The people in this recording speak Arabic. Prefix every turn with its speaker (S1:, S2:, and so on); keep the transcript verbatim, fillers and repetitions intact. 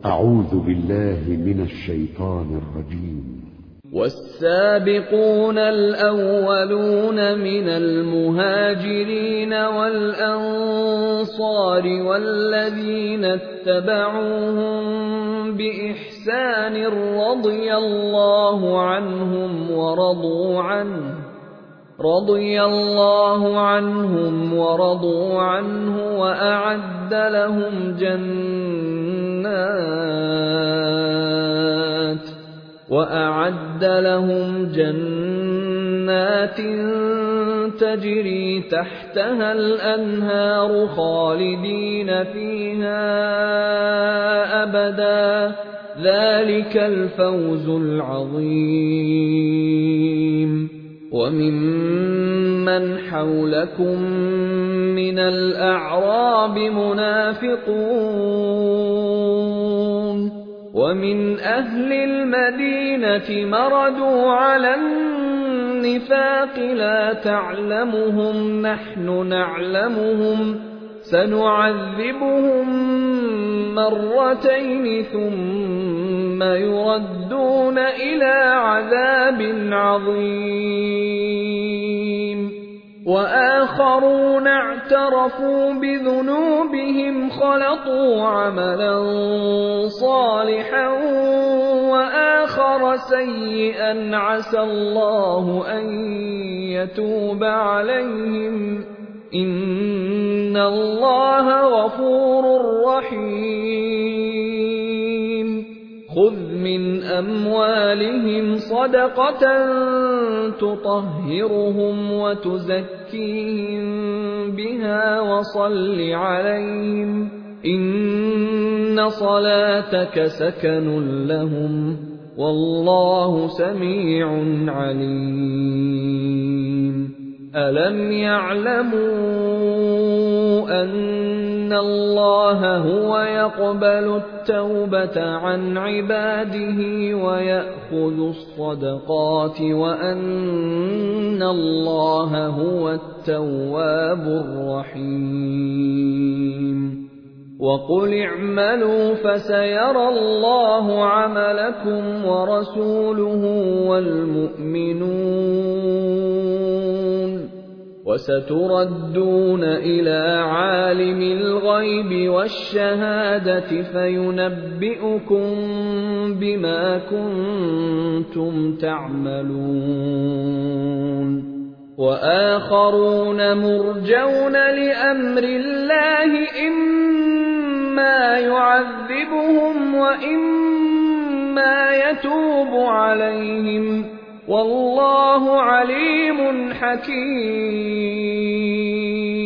S1: أعوذ بالله من الشيطان الرجيم.
S2: والسابقون الأولون من المهاجرين والأنصار والذين اتبعوهم بإحسان رضي الله عنهم ورضوا عنه رضي الله عنهم ورضوا عنه وأعد لهم جنات وأعد لهم جنات تجري تحتها الأنهار خالدين فيها أبدا ذلك الفوز العظيم. وممن حولكم من الأعراب منافقون ومن أهل المدينة مردوا على النفاق لا تعلمهم نحن نعلمهم سنعذبهم مرتين ثم يردون إلى عذاب عظيم. وآخرون اعترفوا بذنوبهم خلطوا عملا صالحا وآخر سيئا عسى الله أن يتوب عليهم إن الله غفور رحيم. خذ من أموالهم صدقة تطهرهم وتزكيهم بها وصل عليهم إن صلاتك سكن لهم والله سميع عليم. ألم يعلموا أن الله هو يقبل التوبة عن عباده ويأخذ الصدقات وأن الله هو التواب الرحيم. وقل اعملوا فسيرى الله عملكم ورسوله والمؤمنون وستردون إلى عالم الغيب والشهادة فينبئكم بما كنتم تعملون. وآخرون مرجون لأمر الله إما يعذبهم وإما يتوب عليهم والله عليم حكيم.